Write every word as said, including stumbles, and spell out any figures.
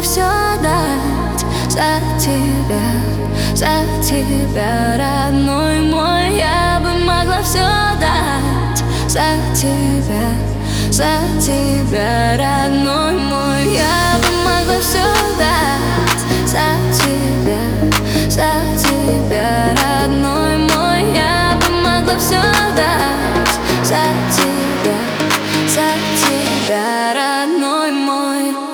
могла все дать за тебя, за тебя, родной мой. Я бы могла все дать за тебя, за тебя, родной мой. Я бы могла все дать за тебя, за тебя, родной мой. Я бы могла все дать за тебя, за тебя, родной мой.